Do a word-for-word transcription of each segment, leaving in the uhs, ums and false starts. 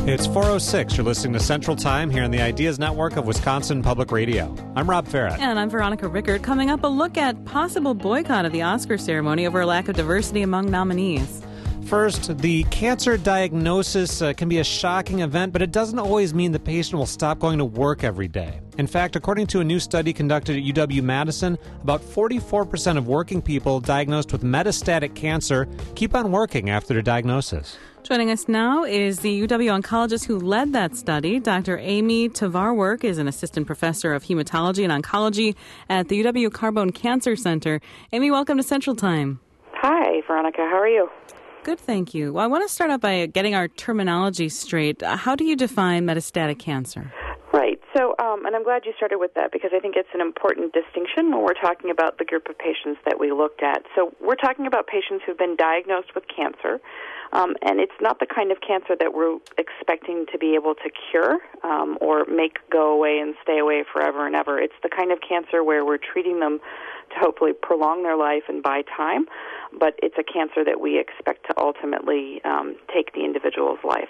It's four oh six. You're listening to Central Time here on the Ideas Network of Wisconsin Public Radio. I'm Rob Farrett. And I'm Veronica Rickert. Coming up, a look at possible boycott of the Oscar ceremony over a lack of diversity among nominees. First, the cancer diagnosis uh, can be a shocking event, but it doesn't always mean the patient will stop going to work every day. In fact, according to a new study conducted at U W-Madison, about forty-four percent of working people diagnosed with metastatic cancer keep on working after their diagnosis. Joining us now is the U W oncologist who led that study. Doctor Amy Tavarwork is an assistant professor of hematology and oncology at the U W Carbone Cancer Center. Amy, welcome to Central Time. Hi, Veronica. How are you? Good, thank you. Well, I want to start out by getting our terminology straight. Uh, how do you define metastatic cancer? Right. So, um, and I'm glad you started with that because I think it's an important distinction when we're talking about the group of patients that we looked at. So we're talking about patients who've been diagnosed with cancer, um, and it's not the kind of cancer that we're expecting to be able to cure um, or make go away and stay away forever and ever. It's the kind of cancer where we're treating them to hopefully prolong their life and buy time, but it's a cancer that we expect to ultimately um, take the individual's life.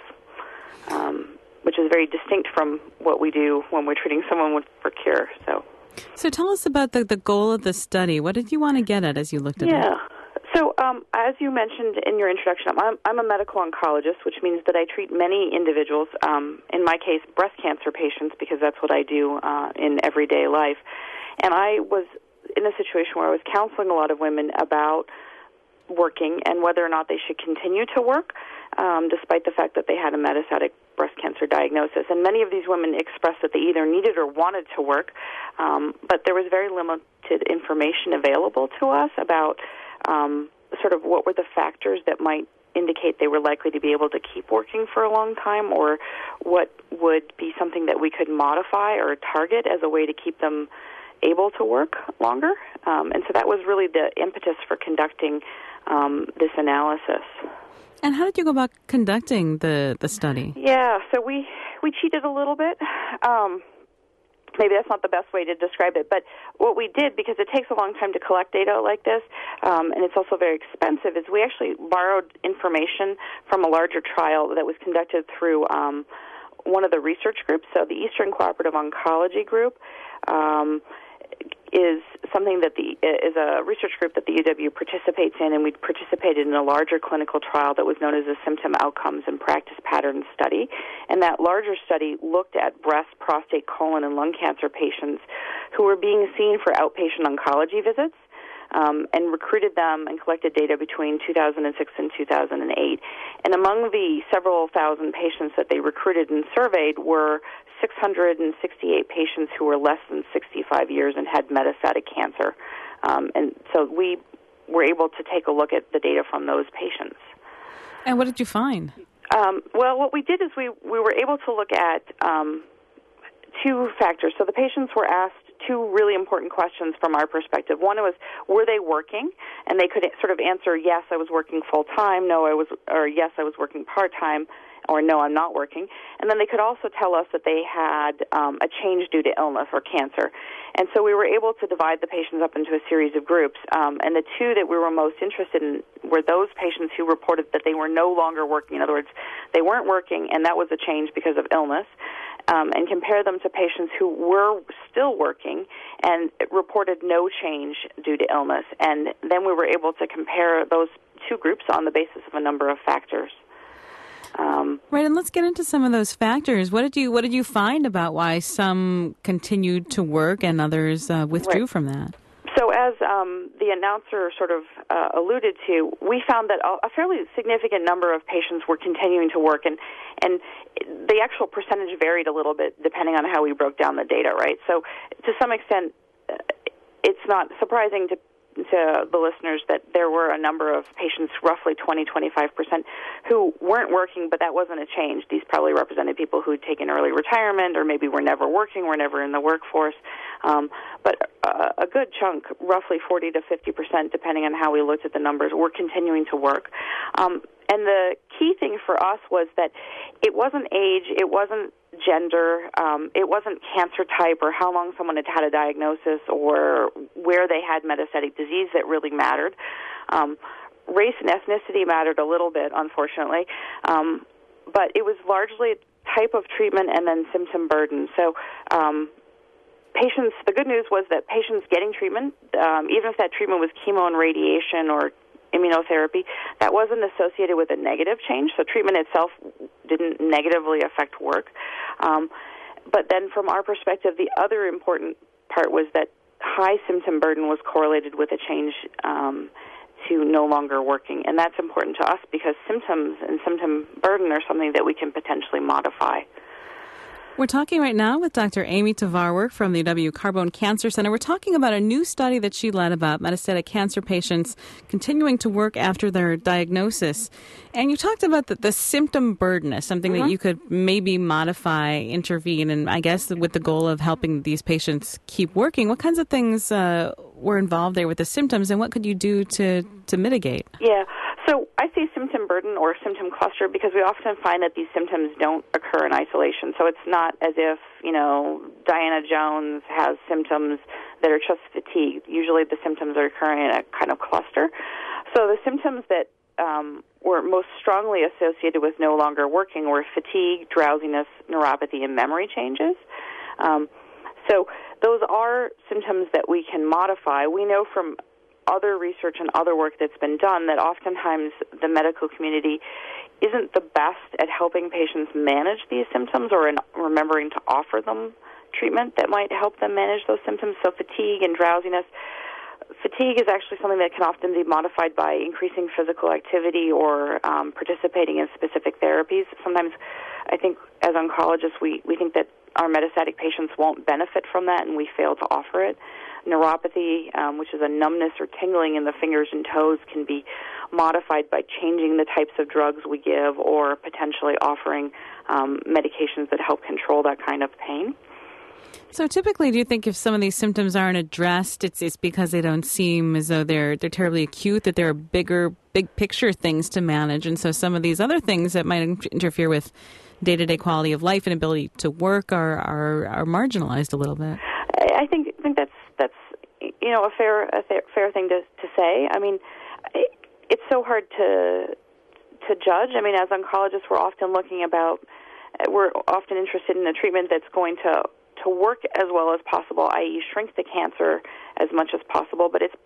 Um, which is very distinct from what we do when we're treating someone with, for cure. So so tell us about the, the goal of the study. What did you want to get at as you looked at yeah. it? Yeah. So um, as you mentioned in your introduction, I'm, I'm a medical oncologist, which means that I treat many individuals, um, in my case, breast cancer patients, because that's what I do uh, in everyday life. And I was in a situation where I was counseling a lot of women about working and whether or not they should continue to work, um, despite the fact that they had a metastatic breast cancer diagnosis. And many of these women expressed that they either needed or wanted to work, um, but there was very limited information available to us about um, sort of what were the factors that might indicate they were likely to be able to keep working for a long time, or what would be something that we could modify or target as a way to keep them able to work longer. Um, and so that was really the impetus for conducting um, this analysis. And how did you go about conducting the, the study? Yeah, so we, we cheated a little bit. Um, maybe that's not the best way to describe it, but what we did, because it takes a long time to collect data like this, um, and it's also very expensive, is we actually borrowed information from a larger trial that was conducted through um, one of the research groups, so the Eastern Cooperative Oncology Group. Um, is something that the is a research group that the U W participates in, and we participated in a larger clinical trial that was known as a Symptom Outcomes and Practice Patterns Study. And that larger study looked at breast, prostate, colon, and lung cancer patients who were being seen for outpatient oncology visits, um, and recruited them and collected data between two thousand six and two thousand eight. And among the several thousand patients that they recruited and surveyed were six hundred sixty-eight patients who were less than sixty-five years and had metastatic cancer. Um, and so we were able to take a look at the data from those patients. And what did you find? Um, well, what we did is we, we were able to look at um, two factors. So the patients were asked two really important questions from our perspective. One was, were they working? And they could sort of answer, yes, I was working full-time, no, I was, or yes, I was working part-time, or no, I'm not working. And then they could also tell us that they had um, a change due to illness or cancer. And so we were able to divide the patients up into a series of groups. Um, and the two that we were most interested in were those patients who reported that they were no longer working. In other words, they weren't working, and that was a change because of illness. Um, and compare them to patients who were still working and reported no change due to illness. And then we were able to compare those two groups on the basis of a number of factors. Um, right, and let's get into some of those factors. What did you What did you find about why some continued to work and others uh, withdrew right. from that? So as um, the announcer sort of uh, alluded to, we found that a fairly significant number of patients were continuing to work, and, and the actual percentage varied a little bit depending on how we broke down the data, right? So to some extent, uh, it's not surprising to to the listeners that there were a number of patients, roughly twenty, twenty-five percent, who weren't working, but that wasn't a change. These probably represented people who had taken early retirement or maybe were never working, were never in the workforce. Um, but uh, a good chunk, roughly forty to fifty percent, depending on how we looked at the numbers, were continuing to work. Um, and the key thing for us was that it wasn't age, it wasn't gender, um, it wasn't cancer type or how long someone had had a diagnosis or where they had metastatic disease that really mattered. Um, race and ethnicity mattered a little bit, unfortunately, um, but it was largely type of treatment and then symptom burden. So um, patients, the good news was that patients getting treatment, um, even if that treatment was chemo and radiation or immunotherapy, that wasn't associated with a negative change. So treatment itself didn't negatively affect work. Um, but then from our perspective, the other important part was that high symptom burden was correlated with a change um, to no longer working. And that's important to us because symptoms and symptom burden are something that we can potentially modify. We're talking right now with Doctor Amy Tavarwork from the U W Carbone Cancer Center. We're talking about a new study that she led about metastatic cancer patients continuing to work after their diagnosis. And you talked about the, the symptom burden as something mm-hmm. that you could maybe modify, intervene, and I guess with the goal of helping these patients keep working. What kinds of things uh, were involved there with the symptoms, and what could you do to, to mitigate? Yeah. So I say symptom burden or symptom cluster because we often find that these symptoms don't occur in isolation. So it's not as if, you know, Diana Jones has symptoms that are just fatigue. Usually the symptoms are occurring in a kind of cluster. So the symptoms that um, were most strongly associated with no longer working were fatigue, drowsiness, neuropathy, and memory changes. Um, so those are symptoms that we can modify. We know from other research and other work that's been done that oftentimes the medical community isn't the best at helping patients manage these symptoms or in remembering to offer them treatment that might help them manage those symptoms. So fatigue and drowsiness. Fatigue is actually something that can often be modified by increasing physical activity or um, participating in specific therapies. Sometimes I think as oncologists we, we think that our metastatic patients won't benefit from that and we fail to offer it. Neuropathy, um, which is a numbness or tingling in the fingers and toes, can be modified by changing the types of drugs we give or potentially offering um, medications that help control that kind of pain. So typically, do you think if some of these symptoms aren't addressed, it's it's because they don't seem as though they're they're terribly acute, that there are bigger, big picture things to manage, and so some of these other things that might interfere with day-to-day quality of life and ability to work are are, are marginalized a little bit? I think I think that's that's you know a fair a fair thing to to say. I mean, it, it's so hard to to judge. I mean, as oncologists, we're often looking about we're often interested in a treatment that's going to to work as well as possible, that is, shrink the cancer as much as possible. But it's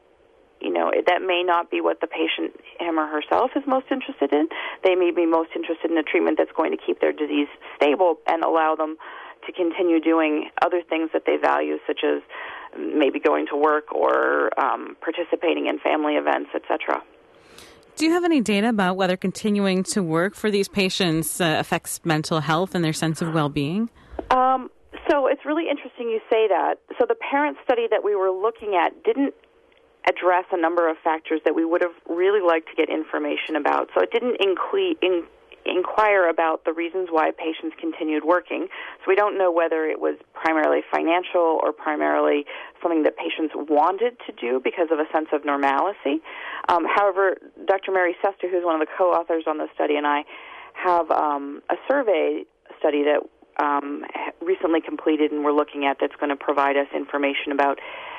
you know that may not be what the patient, him or herself, is most interested in. They may be most interested in a treatment that's going to keep their disease stable and allow them to continue doing other things that they value, such as maybe going to work or um, participating in family events, et cetera. Do you have any data about whether continuing to work for these patients uh, affects mental health and their sense of well-being? Um, so it's really interesting you say that. So the parent study that we were looking at didn't address a number of factors that we would have really liked to get information about. So it didn't include in inquire about the reasons why patients continued working. So we don't know whether it was primarily financial or primarily something that patients wanted to do because of a sense of normalcy. Um, however, Doctor Mary Sester, who's one of the co-authors on the study, and I have um, a survey study that um, recently completed and we're looking at that's going to provide us information about,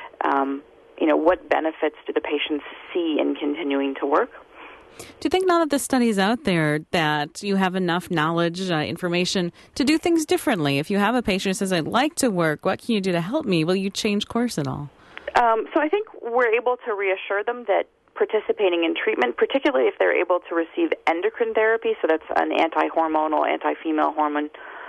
um, you know, what benefits do the patients see in continuing to work. Do you think now that this study is out there that you have enough knowledge, uh, information to do things differently? If you have a patient who says, I'd like to work, what can you do to help me? Will you change course at all? Um, so I think we're able to reassure them that participating in treatment, particularly if they're able to receive endocrine therapy, so that's an anti-hormonal, anti-female hormone,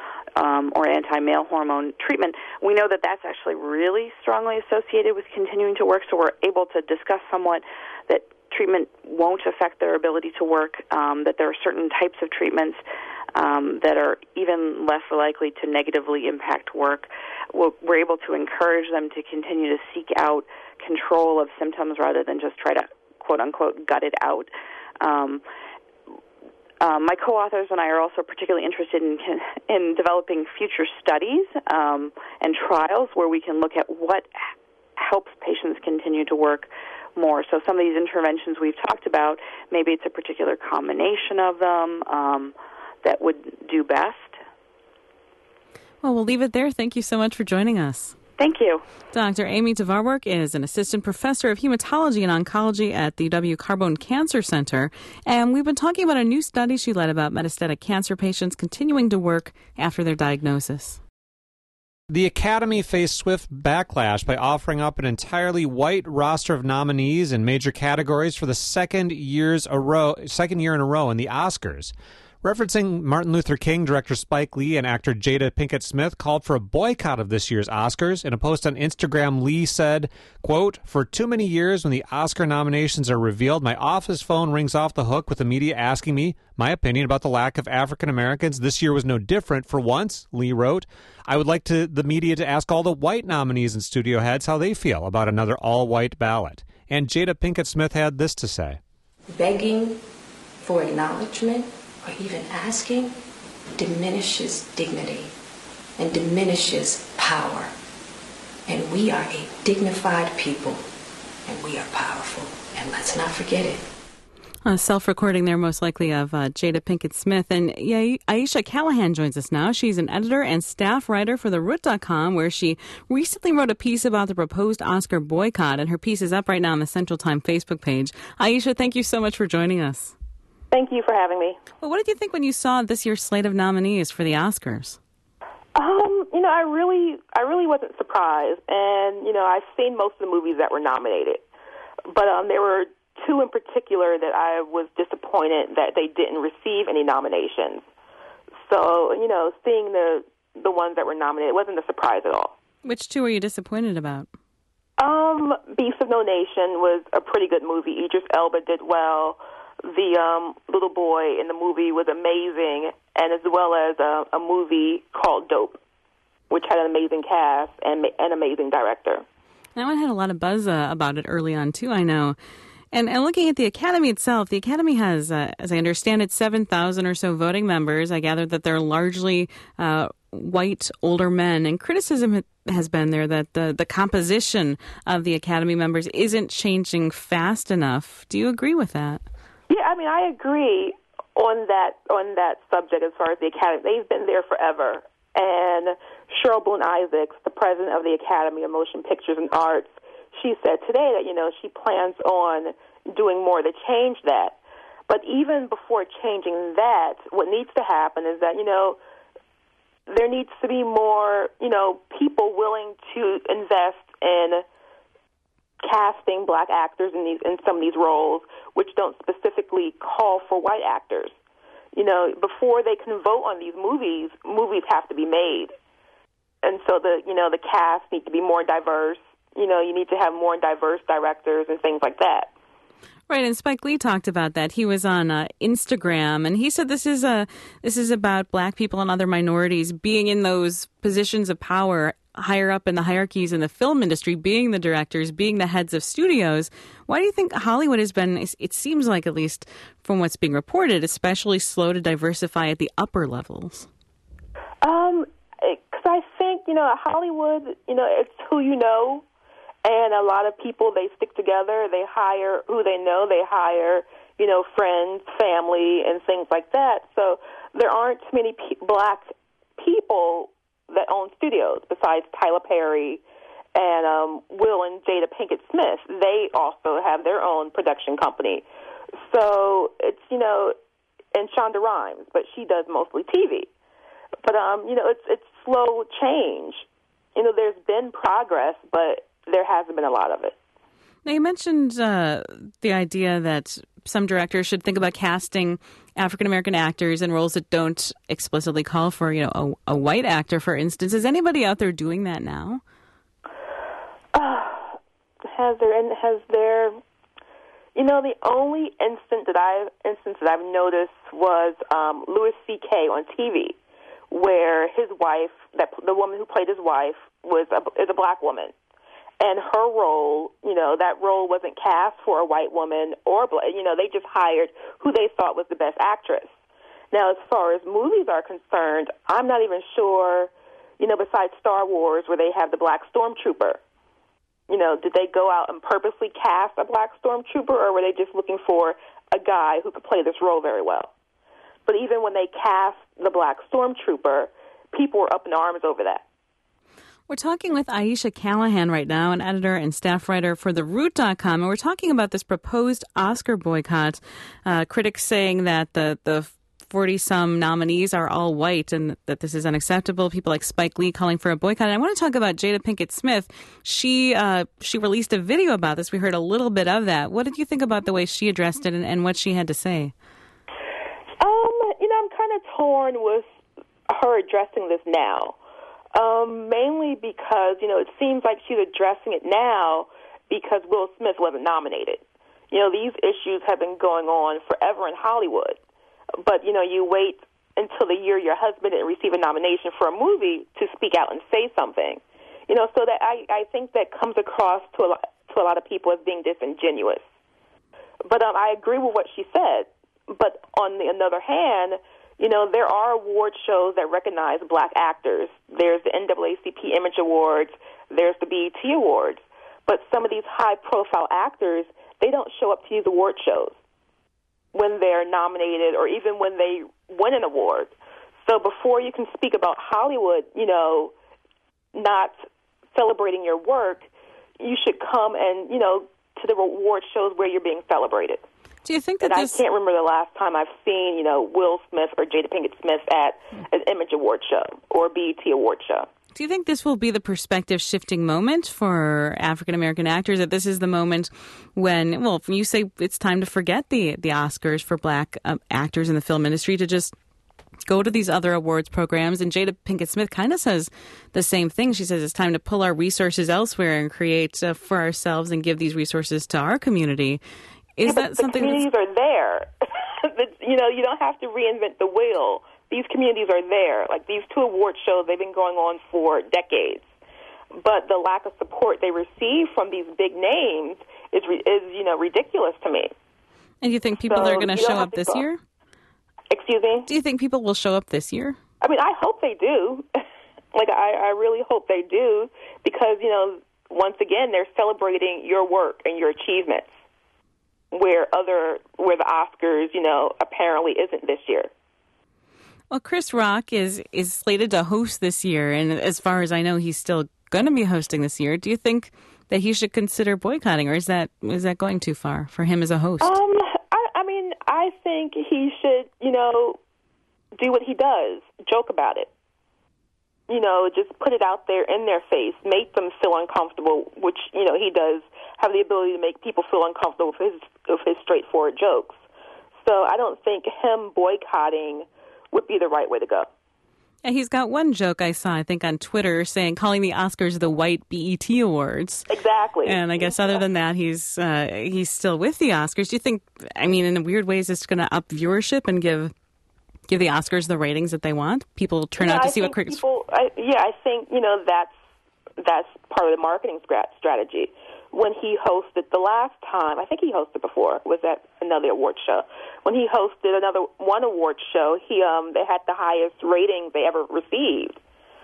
um, or anti-male hormone treatment, we know that that's actually really strongly associated with continuing to work, so we're able to discuss somewhat that treatment won't affect their ability to work, um, that there are certain types of treatments um, that are even less likely to negatively impact work. We're, we're able to encourage them to continue to seek out control of symptoms rather than just try to, quote-unquote, gut it out. Um, um, my co-authors and I are also particularly interested in, in developing future studies um, and trials where we can look at what helps patients continue to work more. So some of these interventions we've talked about, maybe it's a particular combination of them um, that would do best. Well, we'll leave it there. Thank you so much for joining us. Thank you. Doctor Amy Tavarwork is an assistant professor of hematology and oncology at the U W Carbone Cancer Center. And we've been talking about a new study she led about metastatic cancer patients continuing to work after their diagnosis. The Academy faced swift backlash by offering up an entirely white roster of nominees in major categories for the second years a row, second year in a row in the Oscars. Referencing Martin Luther King, director Spike Lee and actor Jada Pinkett Smith called for a boycott of this year's Oscars. In a post on Instagram, Lee said, quote, "For too many years when the Oscar nominations are revealed, my office phone rings off the hook with the media asking me my opinion about the lack of African Americans. This year was no different. For once," Lee wrote, "I would like to the media to ask all the white nominees and studio heads how they feel about another all-white ballot." And Jada Pinkett Smith had this to say. Begging for acknowledgement or even asking diminishes dignity and diminishes power. And we are a dignified people, and we are powerful, and let's not forget it. A self-recording there, most likely, of uh, Jada Pinkett Smith. And yeah, Aisha Callahan joins us now. She's an editor and staff writer for the root dot com, where she recently wrote a piece about the proposed Oscar boycott, and her piece is up right now on the Central Time Facebook page. Aisha, thank you so much for joining us. Thank you for having me. Well, what did you think when you saw this year's slate of nominees for the Oscars? Um, you know, I really, I really wasn't surprised, and you know, I've seen most of the movies that were nominated, but um, there were two in particular that I was disappointed that they didn't receive any nominations. So, you know, seeing the the ones that were nominated wasn't a surprise at all. Which two are you disappointed about? Um, Beasts of No Nation was a pretty good movie. Idris Elba did well. The um, little boy in the movie was amazing, and as well as a, a movie called Dope, which had an amazing cast and an amazing director. That one had a lot of buzz uh, about it early on, too, I know. And, and looking at the Academy itself, the Academy has, uh, as I understand it, seven thousand or so voting members. I gather that they're largely uh, white, older men. And criticism has been there that the, the composition of the Academy members isn't changing fast enough. Do you agree with that? Yeah, I mean, I agree on that on that subject as far as the Academy. They've been there forever. And Cheryl Boone Isaacs, the president of the Academy of Motion Pictures and Arts, she said today that, you know, she plans on doing more to change that. But even before changing that, what needs to happen is that, you know, there needs to be more, you know, people willing to invest in casting black actors in these in some of these roles, which don't specifically call for white actors. You know, before they can vote on these movies, movies have to be made. And so the, you know, the cast need to be more diverse. You know, you need to have more diverse directors and things like that. Right, and Spike Lee talked about that. He was on uh, Instagram, and he said this is a this is about black people and other minorities being in those positions of power higher up in the hierarchies in the film industry, being the directors, being the heads of studios. Why do you think Hollywood has been, it seems like, at least from what's being reported, especially slow to diversify at the upper levels? Um, because I think, you know, Hollywood, you know, it's who you know. And a lot of people, they stick together. They hire who they know. They hire, you know, friends, family, and things like that. So there aren't too many pe- black people that own studios besides Tyler Perry and um, Will and Jada Pinkett Smith. They also have their own production company. So it's, you know, and Shonda Rhimes, but she does mostly T V. But, um, you know, it's it's slow change. You know, there's been progress, but there hasn't been a lot of it. Now, you mentioned uh, the idea that some directors should think about casting African-American actors in roles that don't explicitly call for, you know, a, a white actor, for instance. Is anybody out there doing that now? Uh, has there, and has there, you know, the only instance that I've, instance that I've noticed was um, Louis C K on T V, where his wife, that the woman who played his wife, was a, is a black woman. And her role, you know, that role wasn't cast for a white woman or, you know, they just hired who they thought was the best actress. Now, as far as movies are concerned, I'm not even sure, you know, besides Star Wars, where they have the black stormtrooper, you know, did they go out and purposely cast a black stormtrooper, or were they just looking for a guy who could play this role very well? But even when they cast the black stormtrooper, people were up in arms over that. We're talking with Aisha Callahan right now, an editor and staff writer for The Root dot com, and we're talking about this proposed Oscar boycott. Uh, critics saying that the the forty-some nominees are all white and that this is unacceptable. People like Spike Lee calling for a boycott. And I want to talk about Jada Pinkett Smith. She uh, she released a video about this. We heard a little bit of that. What did you think about the way she addressed it and, and what she had to say? Um, you know, I'm kind of torn with her addressing this now. Um, mainly because, you know, it seems like she's addressing it now because Will Smith wasn't nominated. You know, these issues have been going on forever in Hollywood. But, you know, you wait until the year your husband didn't receive a nomination for a movie to speak out and say something. You know, so that I, I think that comes across to a lot, to a lot of people as being disingenuous. But um, I agree with what she said. But on the another hand, you know, there are award shows that recognize black actors. There's the N double A C P Image Awards. There's the B E T Awards. But some of these high-profile actors, they don't show up to these award shows when they're nominated or even when they win an award. So before you can speak about Hollywood, you know, not celebrating your work, you should come and, you know, to the award shows where you're being celebrated. Do you think that and this... I can't remember the last time I've seen, you know, Will Smith or Jada Pinkett Smith at an Image Award show or a B E T Award show. Do you think this will be the perspective-shifting moment for African-American actors, that this is the moment when, well, you say it's time to forget the, the Oscars for black um, actors in the film industry, to just go to these other awards programs? And Jada Pinkett Smith kind of says the same thing. She says it's time to pull our resources elsewhere and create uh, for ourselves and give these resources to our community. Is yeah, that something? The communities are there. You know, you don't have to reinvent the wheel. These communities are there. Like these two award shows, they've been going on for decades. But the lack of support they receive from these big names is, is you know, ridiculous to me. And you think people so are going to show up this go. year? Excuse me? Do you think people will show up this year? I mean, I hope they do. like, I, I really hope they do because, you know, once again, they're celebrating your work and your achievements. Where other, where the Oscars, you know, apparently isn't this year. Well, Chris Rock is is slated to host this year, and as far as I know, he's still going to be hosting this year. Do you think that he should consider boycotting, or is that is that going too far for him as a host? Um, I, I mean, I think he should, you know, do what he does, joke about it. You know, just put it out there in their face, make them feel uncomfortable, which, you know, he does have the ability to make people feel uncomfortable with his, with his straightforward jokes. So I don't think him boycotting would be the right way to go. And he's got one joke I saw, I think, on Twitter saying, calling the Oscars the white B E T Awards. Exactly. And I guess other than that, he's uh, he's still with the Oscars. Do you think, I mean, in a weird way, is this going to up viewership and give give the Oscars the ratings that they want? People turn yeah, out to I see what critics... People, I, yeah, I think, you know, that's that's part of the marketing strategy. When he hosted the last time, I think he hosted before, was at another award show. When he hosted another one award show, he um they had the highest ratings they ever received.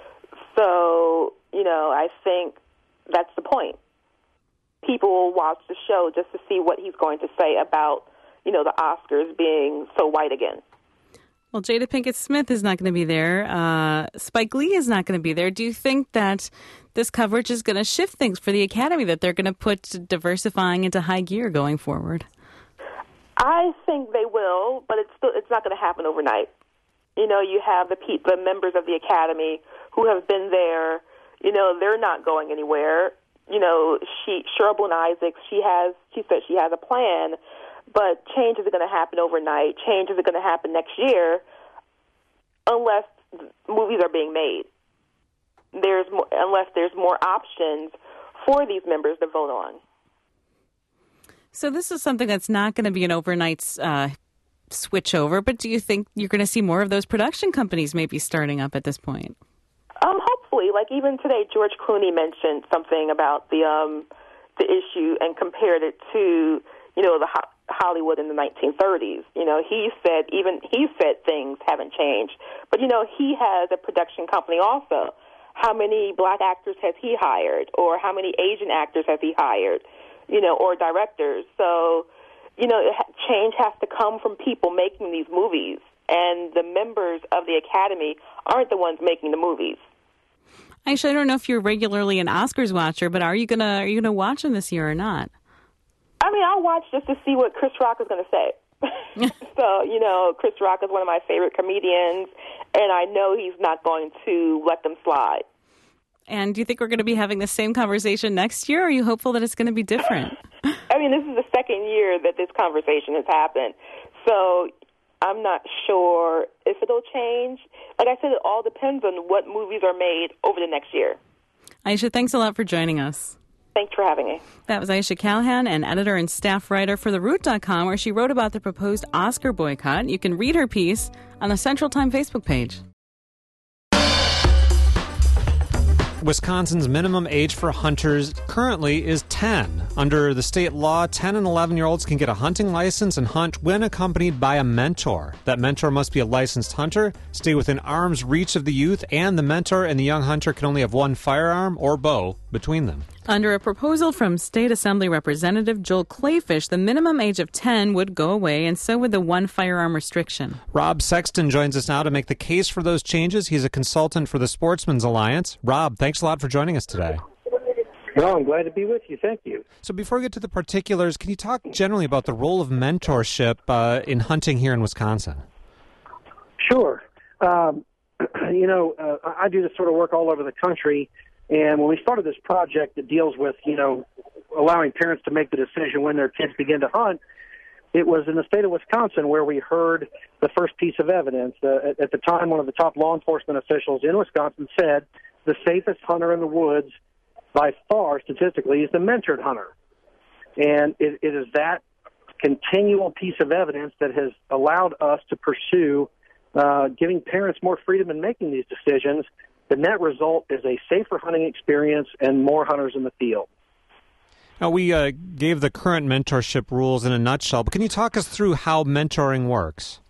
So, you know, I think that's the point. People will watch the show just to see what he's going to say about, you know, the Oscars being so white again. Well, Jada Pinkett Smith is not going to be there. Uh, Spike Lee is not going to be there. Do you think that this coverage is going to shift things for the Academy, that they're going to put diversifying into high gear going forward? I think they will, but it's still, it's not going to happen overnight. You know, you have the pe- the members of the Academy who have been there. You know, they're not going anywhere. You know, she Cheryl Boone Isaacs, she has she said she has a plan. But change isn't going to happen overnight. Change isn't going to happen next year unless movies are being made. There's more, unless there's more options for these members to vote on. So this is something that's not going to be an overnight uh, switch over, but do you think you're going to see more of those production companies maybe starting up at this point? Um, hopefully. Like even today, George Clooney mentioned something about the um, the issue and compared it to, you know, the ho- Hollywood in the nineteen thirties. You know, he said even he said things haven't changed. But, you know, he has a production company also. How many black actors has he hired? Or how many Asian actors has he hired? You know, or directors. So, you know, change has to come from people making these movies. And the members of the Academy aren't the ones making the movies. Actually, I don't know if you're regularly an Oscars watcher, but are you gonna are you gonna watch them this year or not? I mean, I'll watch just to see what Chris Rock is going to say. So, you know, Chris Rock is one of my favorite comedians, and I know he's not going to let them slide. And do you think we're going to be having the same conversation next year, or are you hopeful that it's going to be different? I mean, this is the second year that this conversation has happened, so I'm not sure if it'll change. Like I said, it all depends on what movies are made over the next year. Aisha, thanks a lot for joining us. Thanks for having me. That was Aisha Callahan, an editor and staff writer for The Root dot com, where she wrote about the proposed Oscar boycott. You can read her piece on the Central Time Facebook page. Wisconsin's minimum age for hunters currently is ten. Under the state law, ten and eleven-year-olds can get a hunting license and hunt when accompanied by a mentor. That mentor must be a licensed hunter, stay within arm's reach of the youth, and the mentor and the young hunter can only have one firearm or bow between them. Under a proposal from State Assembly Representative Joel Clayfish, the minimum age of ten would go away, and so would the one firearm restriction. Rob Sexton joins us now to make the case for those changes. He's a consultant for the Sportsmen's Alliance. Rob, thanks a lot for joining us today. Well, I'm glad to be with you. Thank you. So before we get to the particulars, can you talk generally about the role of mentorship uh, in hunting here in Wisconsin? Sure. Um, you know, uh, I do this sort of work all over the country. And when we started this project that deals with, you know, allowing parents to make the decision when their kids begin to hunt, it was in the state of Wisconsin where we heard the first piece of evidence. Uh, at, at the time, one of the top law enforcement officials in Wisconsin said the safest hunter in the woods by far, statistically, is the mentored hunter. And it, it is that continual piece of evidence that has allowed us to pursue uh, giving parents more freedom in making these decisions. The net result is a safer hunting experience and more hunters in the field. Now, we uh, gave the current mentorship rules in a nutshell, but can you talk us through how mentoring works?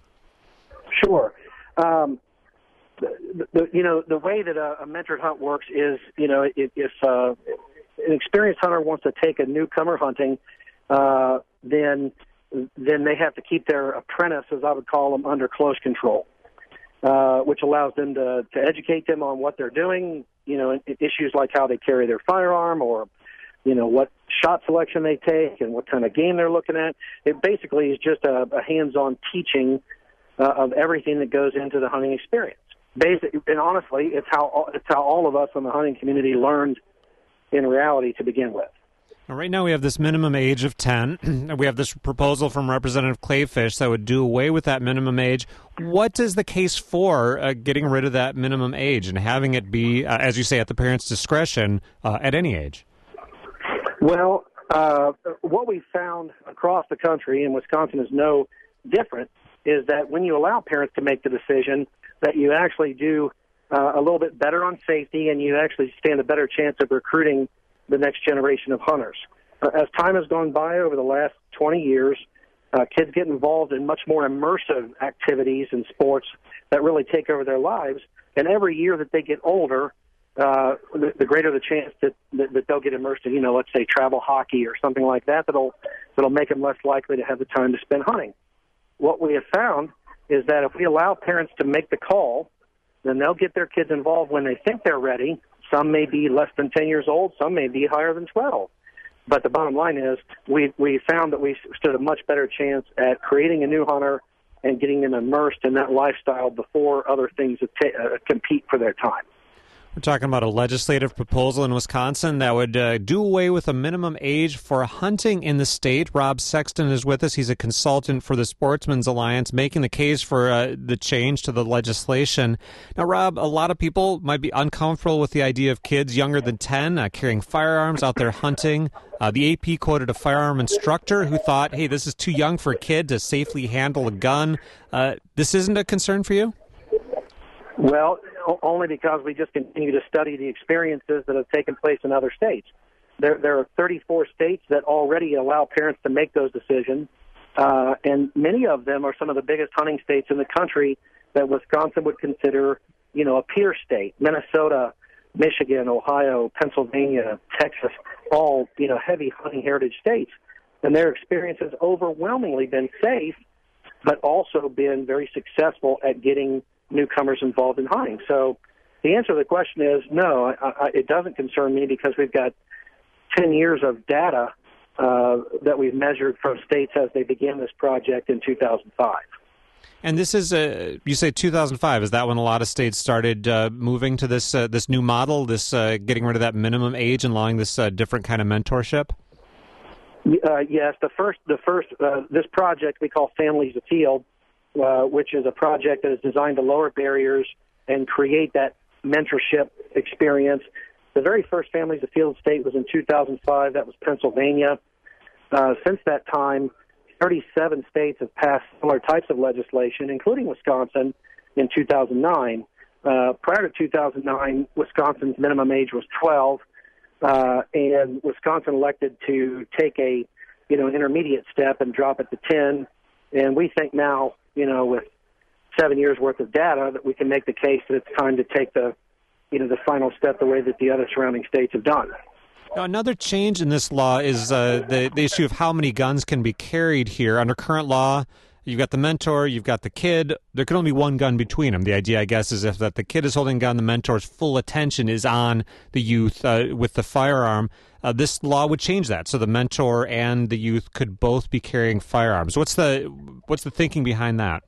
Sure. Um, the, the, you know, the way that a, a mentored hunt works is, you know, if, if uh, an experienced hunter wants to take a newcomer hunting, uh, then then they have to keep their apprentice, as I would call them, under close control. Uh, which allows them to, to educate them on what they're doing, you know, issues like how they carry their firearm or, you know, what shot selection they take and what kind of game they're looking at. It basically is just a, a hands-on teaching uh, of everything that goes into the hunting experience. Basic, and honestly, it's how it's how all of us in the hunting community learned in reality to begin with. Now, right now we have this minimum age of ten. We have this proposal from Representative Clayfish that would do away with that minimum age. What is the case for uh, getting rid of that minimum age and having it be, uh, as you say, at the parent's discretion uh, at any age? Well, uh, what we've found across the country, and Wisconsin is no different, is that when you allow parents to make the decision, that you actually do uh, a little bit better on safety and you actually stand a better chance of recruiting the next generation of hunters. Uh, as time has gone by over the last twenty years, uh, kids get involved in much more immersive activities and sports that really take over their lives. And every year that they get older, uh, the, the greater the chance that, that, that they'll get immersed in, you know, let's say travel hockey or something like that, that'll, that'll make them less likely to have the time to spend hunting. What we have found is that if we allow parents to make the call, then they'll get their kids involved when they think they're ready. Some may be less than ten years old. Some may be higher than twelve. But the bottom line is we we found that we stood a much better chance at creating a new hunter and getting them immersed in that lifestyle before other things that ta- uh, compete for their time. We're talking about a legislative proposal in Wisconsin that would uh, do away with a minimum age for hunting in the state. Rob Sexton is with us. He's a consultant for the Sportsmen's Alliance, making the case for uh, the change to the legislation. Now, Rob, a lot of people might be uncomfortable with the idea of kids younger than ten uh, carrying firearms out there hunting. Uh, the A P quoted a firearm instructor who thought, hey, this is too young for a kid to safely handle a gun. Uh, this isn't a concern for you? Well, only because we just continue to study the experiences that have taken place in other states. There, there are thirty-four states that already allow parents to make those decisions, uh, and many of them are some of the biggest hunting states in the country that Wisconsin would consider, you know, a peer state. Minnesota, Michigan, Ohio, Pennsylvania, Texas, all, you know, heavy hunting heritage states. And their experience has overwhelmingly been safe, but also been very successful at getting newcomers involved in hunting. So the answer to the question is no, I, I, it doesn't concern me because we've got ten years of data uh, that we've measured from states as they began this project in two thousand five. And this is, uh, you say two thousand five, is that when a lot of states started uh, moving to this uh, this new model, this uh, getting rid of that minimum age and allowing this uh, different kind of mentorship? Uh, yes, the first, the first, uh, this project we call Families Afield, uh, which is a project that is designed to lower barriers and create that mentorship experience. The very first Families Afield state was in two thousand five. That was Pennsylvania. Uh, since that time, thirty-seven states have passed similar types of legislation, including Wisconsin in two thousand nine. Uh, prior to two thousand nine, Wisconsin's minimum age was twelve. Uh, and Wisconsin elected to take a, you know, an intermediate step and drop it to ten. And we think now, you know, with seven years worth of data, that we can make the case that it's time to take the, you know, the final step the way that the other surrounding states have done. Now, another change in this law is uh, the, the issue of how many guns can be carried here. Under current law, you've got the mentor, you've got the kid. There can only be one gun between them. The idea, I guess, is if that the kid is holding a gun, the mentor's full attention is on the youth uh, with the firearm. Uh, this law would change that, so the mentor and the youth could both be carrying firearms. What's the what's the thinking behind that?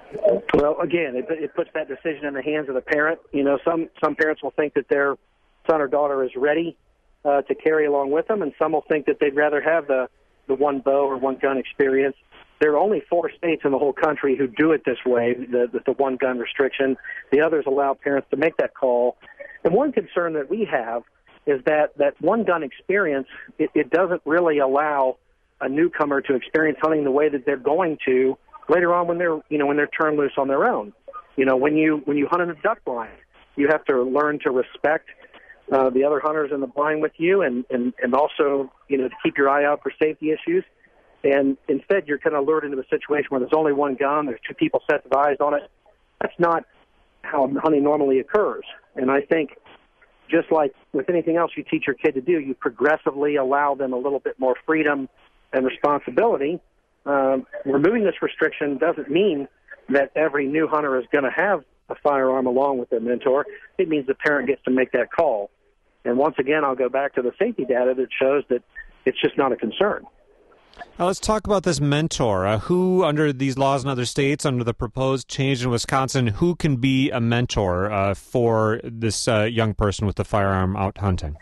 Well, again, it, it puts that decision in the hands of the parent. You know, some some parents will think that their son or daughter is ready uh, to carry along with them, and some will think that they'd rather have the the one bow or one gun experience. There are only four states in the whole country who do it this way, the, the, the one-gun restriction. The others allow parents to make that call. And one concern that we have is that that one-gun experience, it, it doesn't really allow a newcomer to experience hunting the way that they're going to later on when they're, you know, when they're turned loose on their own. You know, when you when you hunt in a duck blind, you have to learn to respect uh, the other hunters in the blind with you, and, and, and also, you know, to keep your eye out for safety issues. And instead, you're kind of lured into a situation where there's only one gun, there's two people set of eyes on it. That's not how hunting normally occurs. And I think just like with anything else you teach your kid to do, you progressively allow them a little bit more freedom and responsibility. Um, removing this restriction doesn't mean that every new hunter is going to have a firearm along with their mentor. It means the parent gets to make that call. And once again, I'll go back to the safety data that shows that it's just not a concern. Now let's talk about this mentor. Uh, who, under these laws in other states, under the proposed change in Wisconsin, who can be a mentor uh, for this uh, young person with the firearm out hunting?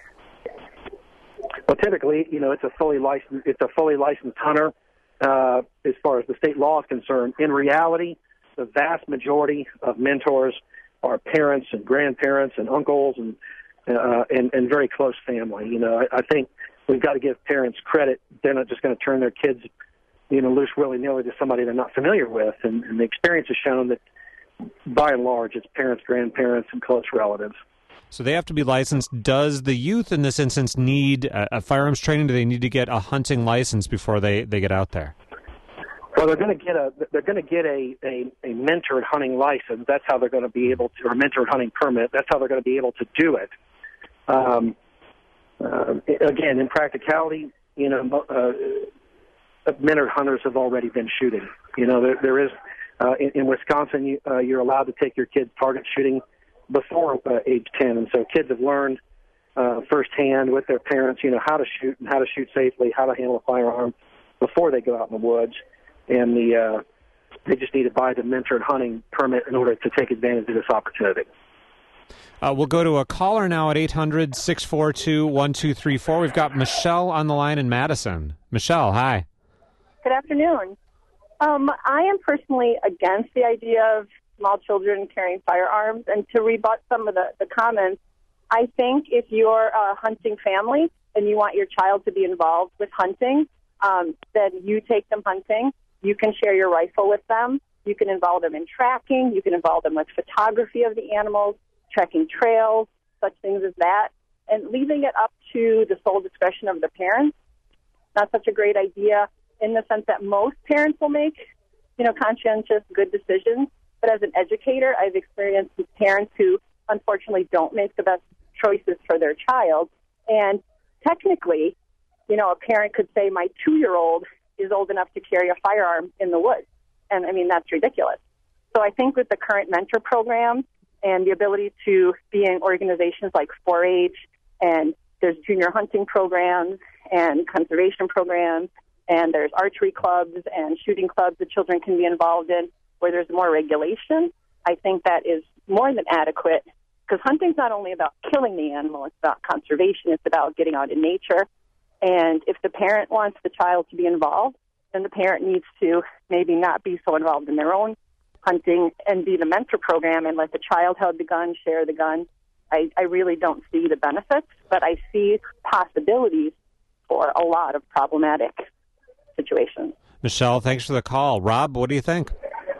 Well, typically, you know, it's a fully licensed, it's a fully licensed hunter uh, as far as the state law is concerned. In reality, the vast majority of mentors are parents and grandparents and uncles and uh, and, and very close family. You know, I, I think we've got to give parents credit. They're not just going to turn their kids, you know, loose willy-nilly to somebody they're not familiar with. And, and the experience has shown that, by and large, it's parents, grandparents, and close relatives. So they have to be licensed. Does the youth in this instance need a, a firearms training? Do they need to get a hunting license before they, they get out there? Well, they're going to get a they're going to get a, a, a mentored hunting license. That's how they're going to be able to, or a mentored hunting permit. That's how they're going to be able to do it. Um, Uh, again, in practicality, you know, uh, mentored hunters have already been shooting. You know, there, there is, uh, in, in Wisconsin, you, uh, you're allowed to take your kids target shooting before uh, age ten. And so kids have learned uh, firsthand with their parents, you know, how to shoot and how to shoot safely, how to handle a firearm before they go out in the woods. And the uh, they just need to buy the mentored hunting permit in order to take advantage of this opportunity. Uh, we'll go to a caller now at eight hundred, six four two, one two three four. We've got Michelle on the line in Madison. Michelle, hi. Good afternoon. Um, I am personally against the idea of small children carrying firearms. And to rebut some of the, the comments, I think if you're a hunting family and you want your child to be involved with hunting, um, then you take them hunting. You can share your rifle with them. You can involve them in tracking. You can involve them with photography of the animals, trekking trails, such things as that, and leaving it up to the sole discretion of the parents. Not such a great idea in the sense that most parents will make, you know, conscientious, good decisions. But as an educator, I've experienced with parents who unfortunately don't make the best choices for their child. And technically, you know, a parent could say, my two-year-old is old enough to carry a firearm in the woods. And, I mean, that's ridiculous. So I think with the current mentor program, and the ability to be in organizations like four H, and there's junior hunting programs and conservation programs, and there's archery clubs and shooting clubs that children can be involved in where there's more regulation. I think that is more than adequate, because hunting's not only about killing the animal, it's about conservation, it's about getting out in nature. And if the parent wants the child to be involved, then the parent needs to maybe not be so involved in their own hunting and be the mentor program and let the child hold the gun, share the gun. I, I really don't see the benefits, but I see possibilities for a lot of problematic situations. Michelle, thanks for the call. Rob, what do you think?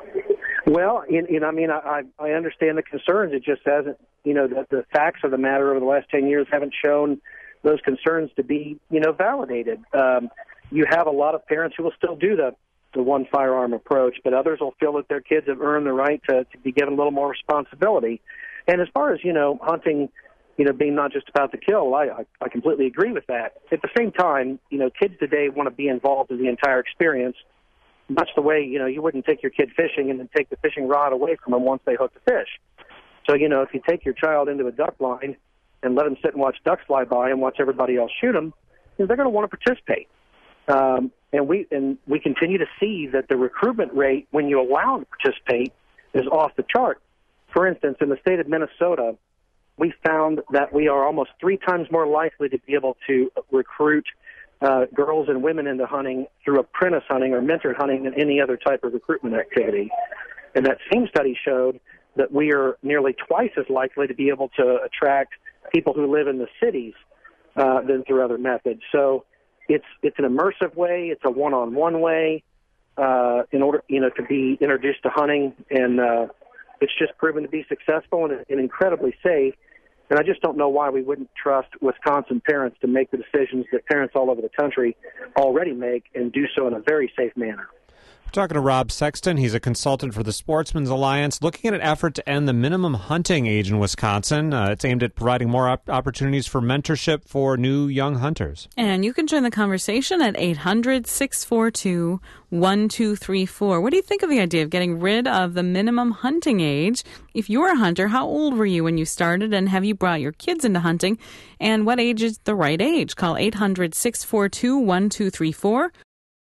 Well, in, in, I mean, I, I understand the concerns. It just hasn't, you know, the, the facts of the matter over the last ten years haven't shown those concerns to be, you know, validated. Um, you have a lot of parents who will still do the, the one firearm approach, but others will feel that their kids have earned the right to, to be given a little more responsibility. And as far as, you know, hunting, you know, being not just about the kill, I, I, I completely agree with that. At the same time, you know, kids today want to be involved in the entire experience, much the way, you know, you wouldn't take your kid fishing and then take the fishing rod away from them once they hook the fish. So, you know, if you take your child into a duck blind and let them sit and watch ducks fly by and watch everybody else shoot them, you know, they're going to want to participate. Um, and we and we continue to see that the recruitment rate, when you allow them to participate, is off the chart. For instance, in the state of Minnesota, we found that we are almost three times more likely to be able to recruit uh, girls and women into hunting through apprentice hunting or mentored hunting than any other type of recruitment activity. And that same study showed that we are nearly twice as likely to be able to attract people who live in the cities uh, than through other methods. So it's it's an immersive way, it's a one-on-one way uh, in order, you know, to be introduced to hunting, and uh, it's just proven to be successful and, and incredibly safe. And I just don't know why we wouldn't trust Wisconsin parents to make the decisions that parents all over the country already make and do so in a very safe manner. We're talking to Rob Sexton. He's a consultant for the Sportsmen's Alliance, looking at an effort to end the minimum hunting age in Wisconsin. Uh, it's aimed at providing more op- opportunities for mentorship for new young hunters. And you can join the conversation at eight hundred, six four two, one two three four. What do you think of the idea of getting rid of the minimum hunting age? If you're a hunter, how old were you when you started, and have you brought your kids into hunting? And what age is the right age? Call eight hundred, six four two, one two three four.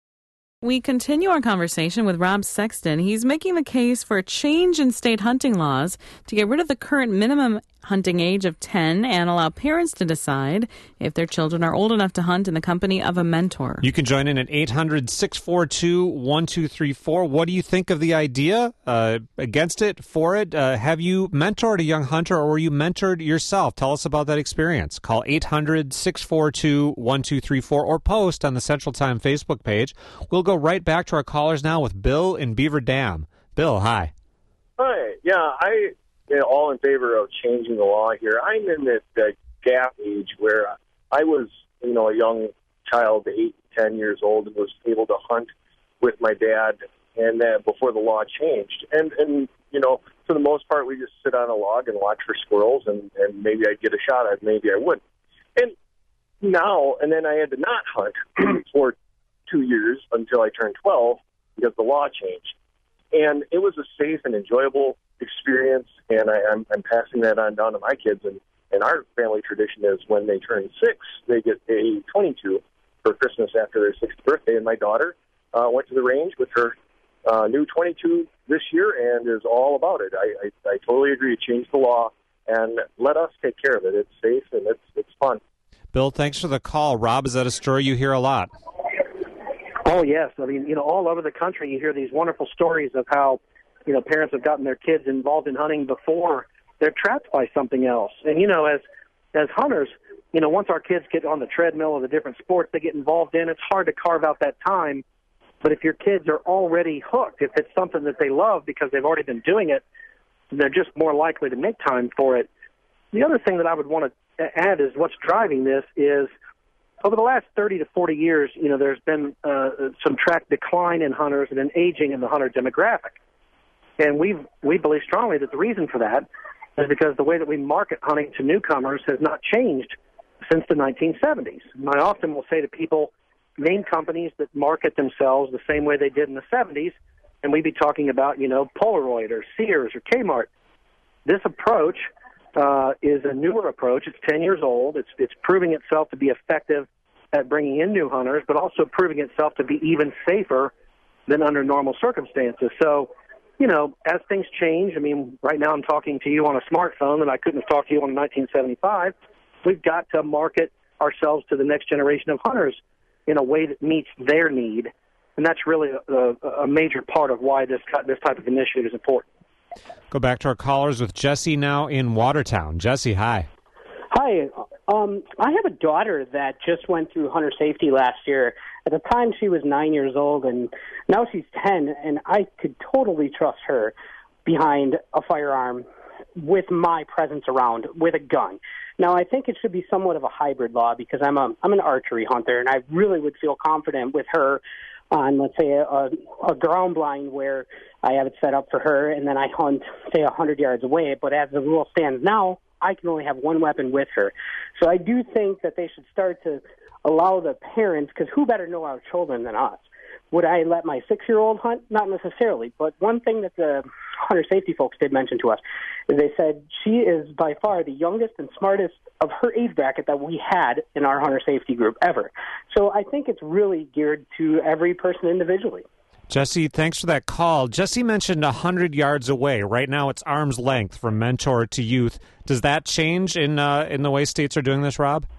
We continue our conversation with Rob Sexton. He's making the case for a change in state hunting laws to get rid of the current minimum hunting age of ten and allow parents to decide if their children are old enough to hunt in the company of a mentor. You can join in at eight hundred, six four two, one two three four. What do you think of the idea? Uh, against it? For it? Uh, have you mentored a young hunter, or were you mentored yourself? Tell us about that experience. Call eight hundred, six four two, one two three four or post on the Central Time Facebook page. We'll go right back to our callers now with Bill in Beaver Dam. Bill, hi. Hi. Yeah, I am all in favor of changing the law here. I'm in that, that gap age where I was, you know, a young child, eight, ten years old, and was able to hunt with my dad, and uh, before the law changed. And, and, you know, for the most part, we just sit on a log and watch for squirrels, and, and maybe I'd get a shot at it, maybe I wouldn't. And now, and then I had to not hunt for two years until I turned twelve because the law changed. And it was a safe and enjoyable experience, and I, I'm, I'm passing that on down to my kids. And, and our family tradition is when they turn six, they get a twenty-two for Christmas after their sixth birthday. And my daughter uh, went to the range with her uh, new twenty-two this year and is all about it. I, I, I totally agree. Change the law and let us take care of it. It's safe and it's it's fun. Bill, thanks for the call. Rob, is that a story you hear a lot? Oh, yes. I mean, you know, all over the country you hear these wonderful stories of how, you know, parents have gotten their kids involved in hunting before they're trapped by something else. And, you know, as as hunters, you know, once our kids get on the treadmill of the different sports they get involved in, it's hard to carve out that time. But if your kids are already hooked, if it's something that they love because they've already been doing it, they're just more likely to make time for it. The other thing that I would want to add is what's driving this is over the last thirty to forty years, you know, there's been uh, some track decline in hunters and an aging in the hunter demographic. And we we believe strongly that the reason for that is because the way that we market hunting to newcomers has not changed since the nineteen seventies. And I often will say to people, name companies that market themselves the same way they did in the seventies, and we'd be talking about, you know, Polaroid or Sears or Kmart. this approach uh, is a newer approach. It's ten years old. It's it's proving itself to be effective at bringing in new hunters, but also proving itself to be even safer than under normal circumstances. So, you know, as things change, I mean, right now I'm talking to you on a smartphone, and I couldn't have talked to you in nineteen seventy-five. We've got to market ourselves to the next generation of hunters in a way that meets their need, and that's really a, a, a major part of why this this type of initiative is important. Go back to our callers with Jesse now in Watertown. Jesse, hi. Hi. Um, I have a daughter that just went through hunter safety last year. At the time, she was nine years old, and now she's ten, and I could totally trust her behind a firearm with my presence around with a gun. Now, I think it should be somewhat of a hybrid law because I'm a I'm an archery hunter, and I really would feel confident with her on, let's say, a, a ground blind where I have it set up for her, and then I hunt, say, one hundred yards away. But as the rule stands now, I can only have one weapon with her. So I do think that they should start to allow the parents, because who better know our children than us? Would I let my six-year-old hunt? Not necessarily. But one thing that the hunter safety folks did mention to us is they said she is by far the youngest and smartest of her age bracket that we had in our hunter safety group ever. So I think it's really geared to every person individually. Jesse, thanks for that call. Jesse mentioned one hundred yards away. Right now it's arm's length from mentor to youth. Does that change in uh, in the way states are doing this, Rob?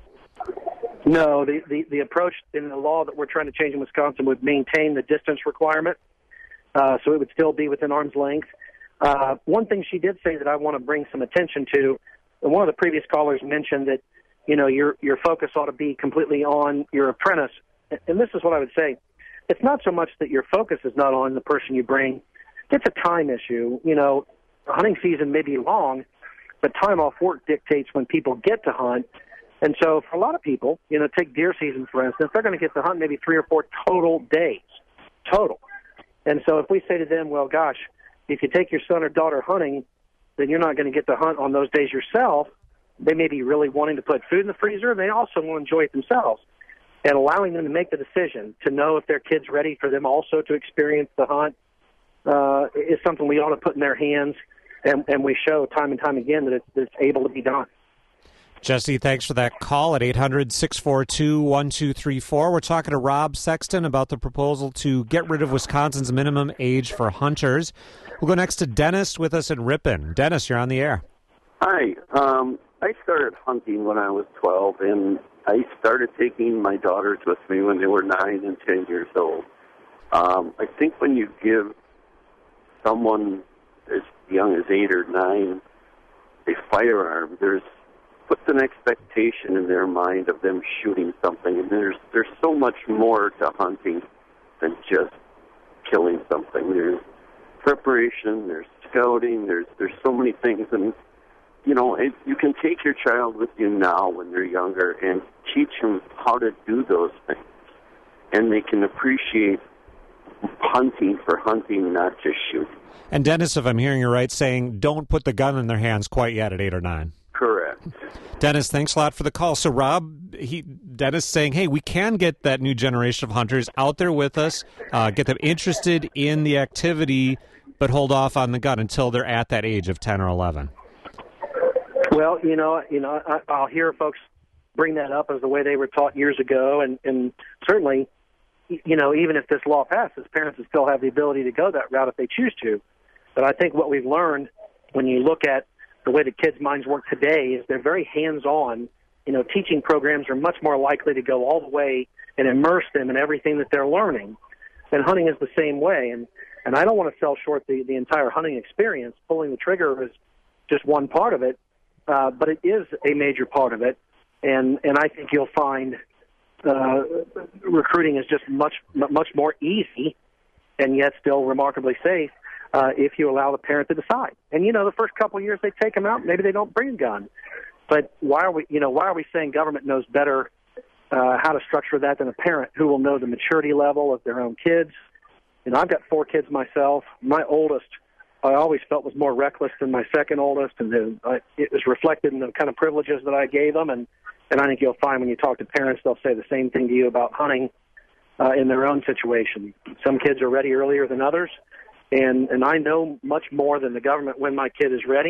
No, the, the, the approach in the law that we're trying to change in Wisconsin would maintain the distance requirement, uh, so it would still be within arm's length. Uh, one thing she did say that I want to bring some attention to, and one of the previous callers mentioned that, you know, your your focus ought to be completely on your apprentice. And this is what I would say. It's not so much that your focus is not on the person you bring. It's a time issue. You know, hunting season may be long, but time off work dictates when people get to hunt. And so for a lot of people, you know, take deer season, for instance, they're going to get to hunt maybe three or four total days, total. And so if we say to them, well, gosh, if you take your son or daughter hunting, then you're not going to get to hunt on those days yourself. They may be really wanting to put food in the freezer, and they also want to enjoy it themselves. And allowing them to make the decision to know if their kid's ready for them also to experience the hunt uh, is something we ought to put in their hands, and, and we show time and time again that it's, that it's able to be done. Jesse, thanks for that call at eight hundred, six four two, one two three four. We're talking to Rob Sexton about the proposal to get rid of Wisconsin's minimum age for hunters. We'll go next to Dennis with us in Ripon. Dennis, you're on the air. Hi. Um, I started hunting when I was twelve, and I started taking my daughters with me when they were nine and ten years old. Um, I think when you give someone as young as eight or nine a firearm, there's puts an expectation in their mind of them shooting something, and there's there's so much more to hunting than just killing something. There's preparation, there's scouting, there's there's so many things, and you know it, you can take your child with you now when they're younger and teach them how to do those things, and they can appreciate hunting for hunting, not just shooting. And Dennis, if I'm hearing you right, saying don't put the gun in their hands quite yet at eight or nine. Correct. Dennis, thanks a lot for the call. So, Rob, he, Dennis saying, hey, we can get that new generation of hunters out there with us, uh, get them interested in the activity, but hold off on the gun until they're at that age of ten or eleven. Well, you know, you know, I, I'll hear folks bring that up as the way they were taught years ago, and, and certainly, you know, even if this law passes, parents will still have the ability to go that route if they choose to. But I think what we've learned when you look at the way the kids' minds work today is they're very hands-on. You know, teaching programs are much more likely to go all the way and immerse them in everything that they're learning. And hunting is the same way. And, and I don't want to sell short the, the entire hunting experience. Pulling the trigger is just one part of it, uh, but it is a major part of it. And, and I think you'll find uh, recruiting is just much, much more easy and yet still remarkably safe Uh, if you allow the parent to decide. And, you know, the first couple of years they take them out, maybe they don't bring a gun. But why are we, you know, why are we saying government knows better uh, how to structure that than a parent who will know the maturity level of their own kids? You know, I've got four kids myself. My oldest, I always felt was more reckless than my second oldest, and then, uh, it was reflected in the kind of privileges that I gave them. And, and I think you'll find when you talk to parents, they'll say the same thing to you about hunting uh, in their own situation. Some kids are ready earlier than others. And and I know much more than the government when my kid is ready,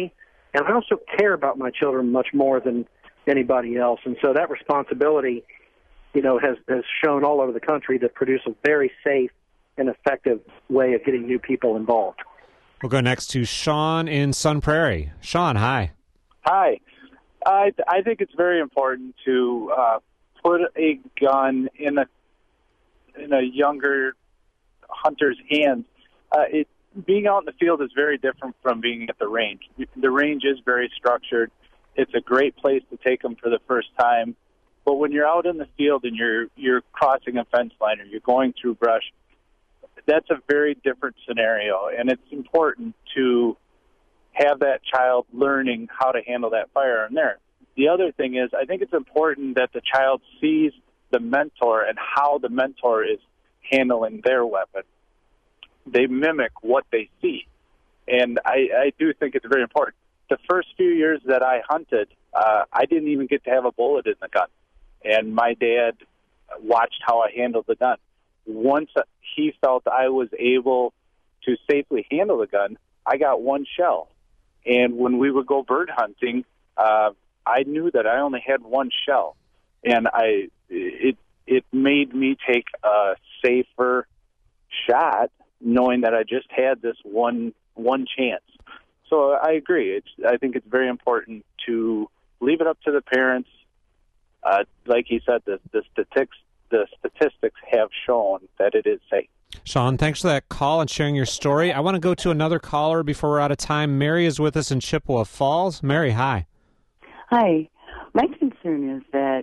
and I also care about my children much more than anybody else. And so that responsibility, you know, has, has shown all over the country to produce a very safe and effective way of getting new people involved. We'll go next to Sean in Sun Prairie. Sean, hi. Hi. I I think it's very important to uh, put a gun in a in a younger hunter's hands. Uh, it being out in the field is very different from being at the range. The range is very structured. It's a great place to take them for the first time. But when you're out in the field and you're you're crossing a fence line or you're going through brush, that's a very different scenario, and it's important to have that child learning how to handle that firearm there. The other thing is, I think it's important that the child sees the mentor and how the mentor is handling their weapon. They mimic what they see, and I, I do think it's very important. The first few years that I hunted, uh, I didn't even get to have a bullet in the gun, and my dad watched how I handled the gun. Once he felt I was able to safely handle the gun, I got one shell. And when we would go bird hunting, uh, I knew that I only had one shell. And I it it made me take a safer shot knowing that I just had this one one chance. So I agree. It's I think it's very important to leave it up to the parents. Uh, like he said, the, the statistics the statistics have shown that it is safe. Sean, thanks for that call and sharing your story. I want to go to another caller before we're out of time. Mary is with us in Chippewa Falls. Mary, hi. Hi. My concern is that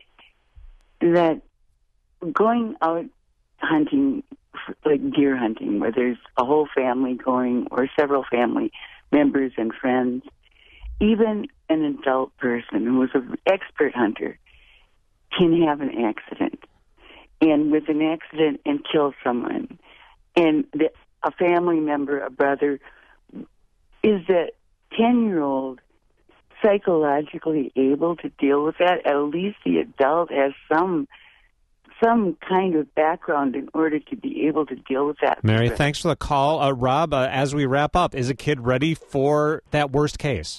that going out hunting, like deer hunting, where there's a whole family going or several family members and friends, even an adult person who is an expert hunter can have an accident. And with an accident and kill someone, and the, a family member, a brother, is the ten-year-old psychologically able to deal with that? At least the adult has some some kind of background in order to be able to deal with that. Mary, thanks for the call. Uh, Rob, uh, as we wrap up, is a kid ready for that worst case?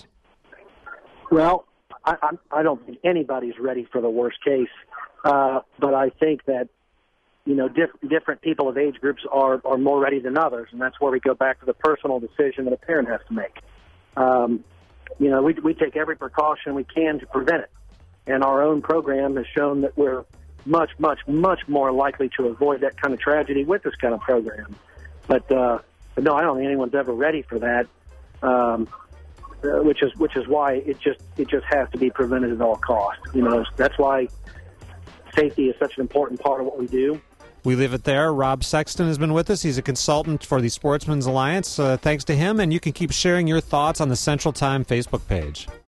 Well, I, I, I don't think anybody's ready for the worst case. Uh, but I think that, you know, diff- different people of age groups are, are more ready than others, and that's where we go back to the personal decision that a parent has to make. Um, you know, we, we take every precaution we can to prevent it, and our own program has shown that we're much, much, much more likely to avoid that kind of tragedy with this kind of program. But, uh, but no, I don't think anyone's ever ready for that, um, uh, which is which is why it just it just has to be prevented at all costs. You know, that's why safety is such an important part of what we do. We leave it there. Rob Sexton has been with us. He's a consultant for the Sportsman's Alliance. Uh, thanks to him, and you can keep sharing your thoughts on the Central Time Facebook page.